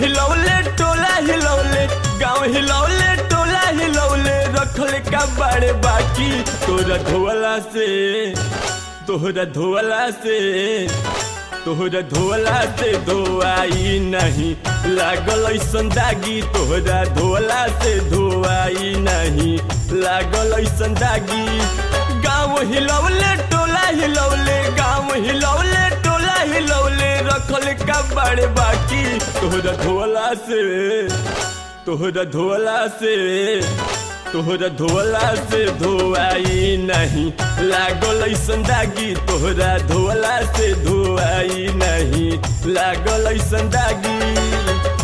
हिलौले टोला हिलौले गाँव हिलौले टोला हिलौले रखल का बड़े बाकी तोरा धोला से धोआई नहीं लागल ऐसन दागी तोहरा धोला से धोआई नहीं लागल ऐसन दागी गाँव हिलौले टोला हिलौले गाँव हिलौले टोला हिलौले रखल का बड़े बाकी तोहरा धोला से धोआई नहीं लागल ऐसन दागी तोहरा धोला से धोआई नहीं लागल ऐसन दागी।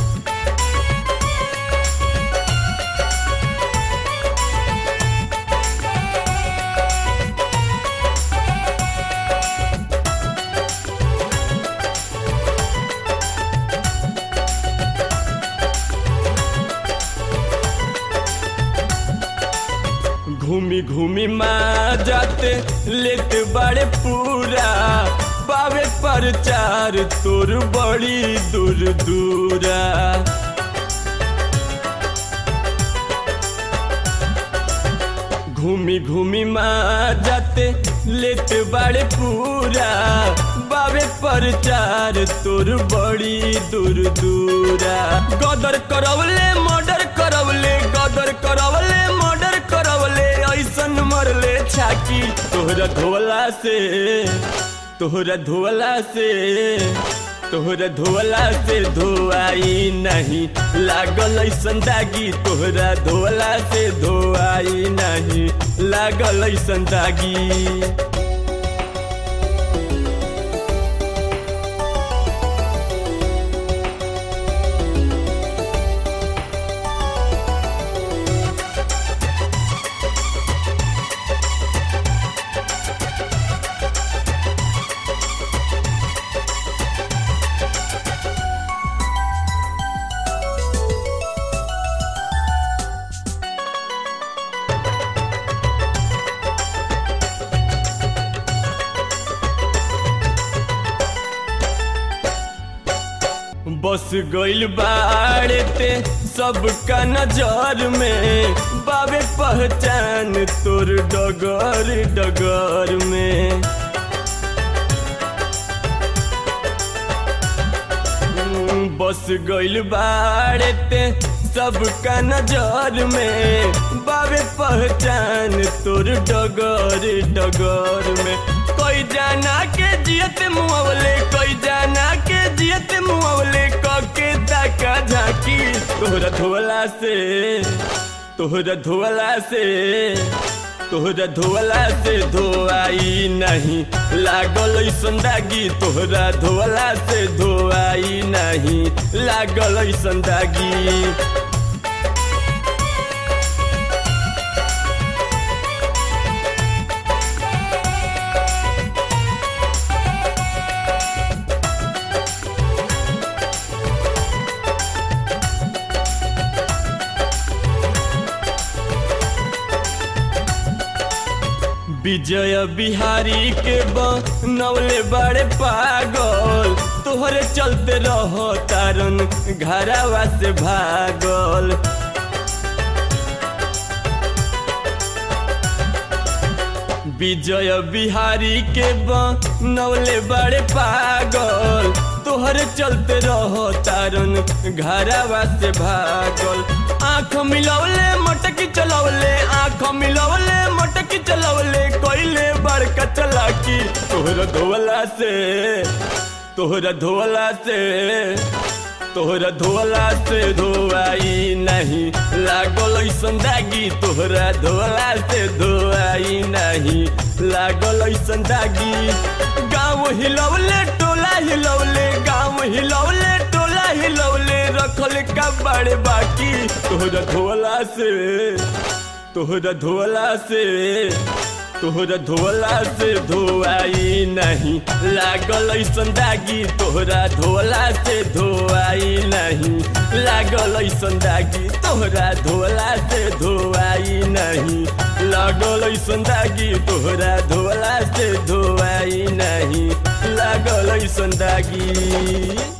घूमी घूमी माँ जाते लेत बड़े पूरा बावे पर चार तोर बड़ी दूर दूरा घूमी घूमी माँ जाते लेत बड़े पूरा बावे पर चार तोर बड़ी दूर दूरा गदर करवले मर्डर करवले गदर करवले मर्डर करवले ऐसन मरले छाकी तोहरा धोला से धोआई नहीं लागल ऐसन दागी तोहरा धोला से धोआई नहीं लागल ऐसन दागी। बस गइल बाड़े ते सबका नजर में बाबे पहचान तोर डगर डगर में बस गइल बाड़े ते सबका नजर में बाबे पहचान तोर डगर डगर में कोई जाना के जियत मुआवले कोई जाना के जियत मुआवले कके ताका झाकी तोहरा धोला से धोआई नहीं लागल ऐसन दागी तोहरा धोला से धोआई नहीं लागल ऐसन दागी। विजय बिहारी के बनौले बड़े पागल तोहरे चलते रहो तारन घरावा से भागल विजय बिहारी के बनौले बड़े पागल तोहरे चलते रहो तारन घरावा से भागल आँख मिलौले मटकी चलौले आँख मिलौले मटकी चलौले कोइले बड़का चलाकी तोहरा धोला से धोआई नहीं लागल ऐसन दागी तोहरा धोला से धोआई नहीं लागल ऐसन दागी। गाँव हिलौले टोला हिलौले गाँव हिलौले टोला हिलौले रखल का बड़े बाकी तोहरा धोला से धोआई नहीं लागल ऐसन दागी तोहरा धोला से धोआई नहीं लागल ऐसन दागी तोहरा धोला से धोआई नहीं लागल ऐसन दागी तोहरा धोला से धोआई नहीं लागल ऐसन दागी।